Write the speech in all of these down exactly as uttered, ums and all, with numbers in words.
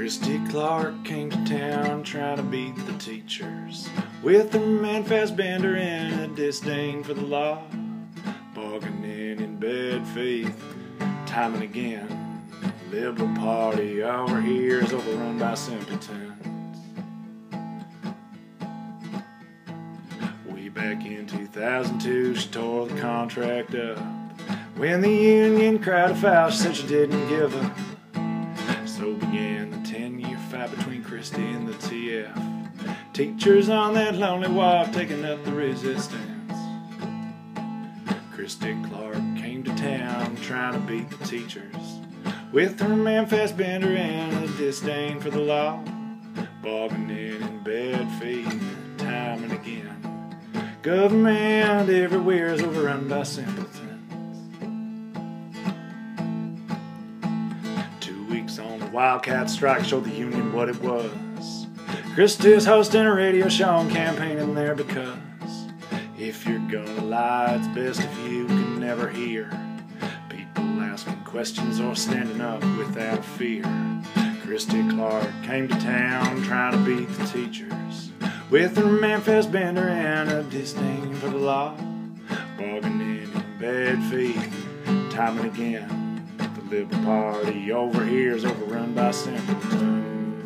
Christy Clark came to town trying to beat the teachers, with her man Fassbender and a disdain for the law, bargaining in bad faith, time and again. The Liberal Party over here is overrun by simpletons. Way back in two thousand two, she tore the contract up. When the union cried a foul, she said she didn't give up. So began the ten-year fight between Christy and the T F. Teachers on that lonely walk taking up the resistance. Christy Clark came to town trying to beat the teachers, with her man Fassbender and a disdain for the law, bargaining in bad faith time and again. Government everywhere is overrun by simpletons. On the Wildcat strike showed the union what it was. Christy's hosting a radio show and campaigning there because if you're gonna lie, it's best if you can never hear people asking questions or standing up without fear. Christy Clark came to town trying to beat the teachers, with her man Fassbender and a disdain for the law, bargaining in bad faith time and again. The Liberal Party over here is overrun by simpletons.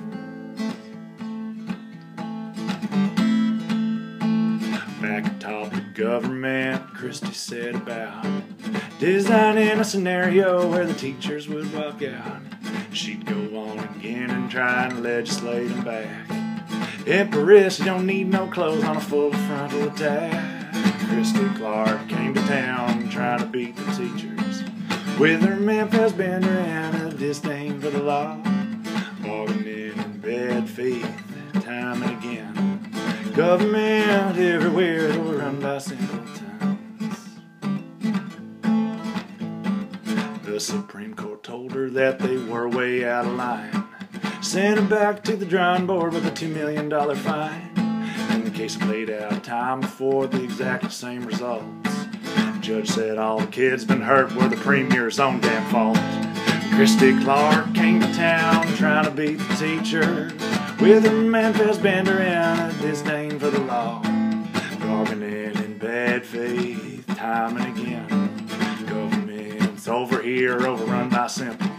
Back atop the government, Christy said about designing a scenario where the teachers would walk out. She'd go on again and try and legislate them back. Empress, you don't need no clothes on a full frontal attack. Christy Clark came to town trying to beat the teachers, with her man Fassbender and a disdain for the law, bargaining in bad faith time and again. Government everywhere is overrun by simpletons. The Supreme Court told her that they were way out of line, sent her back to the drawing board with a two million dollar fine. And the case played out time before the exact same results. Judge said all the kids been hurt were the premier's own damn fault. Christy Clark came to town trying to beat the teachers, with her man Fassbender and a disdain for the law, bargaining in bad faith time and again. Government's over here overrun by simpletons.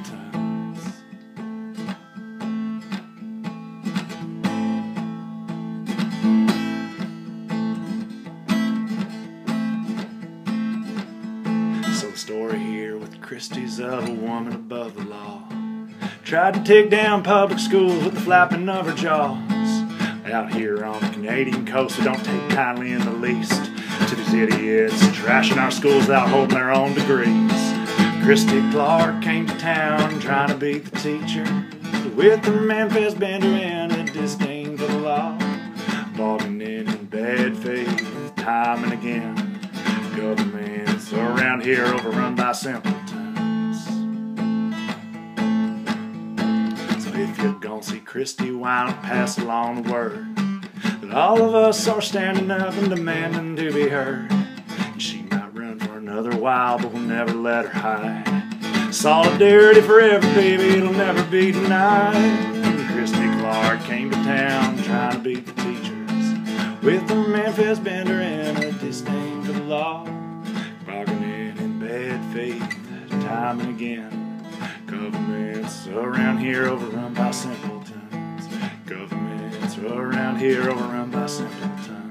So the story here with Christy's of a woman above the law, tried to take down public schools with the flapping of her jaws. Out here on the Canadian coast, we don't take kindly in the least to these idiots trashing our schools without holding their own degrees. Christy Clark came to town trying to beat the teachers, with her man Fassbender and a disdain for the law, bargaining in bad faith time and again. Government's around here overrun by simpletons. So if you're gonna see Christy, why don't pass along the word that all of us are standing up and demanding to be heard. And she might run for another while, but we'll never let her hide. Solidarity forever, baby, it'll never be denied. And Christy Clark came to town trying to beat the teachers, with her man Fassbender and a disdain for the law, bargaining in bad faith time and again. Government's around here overrun by simpletons. Government's around here overrun by simpletons.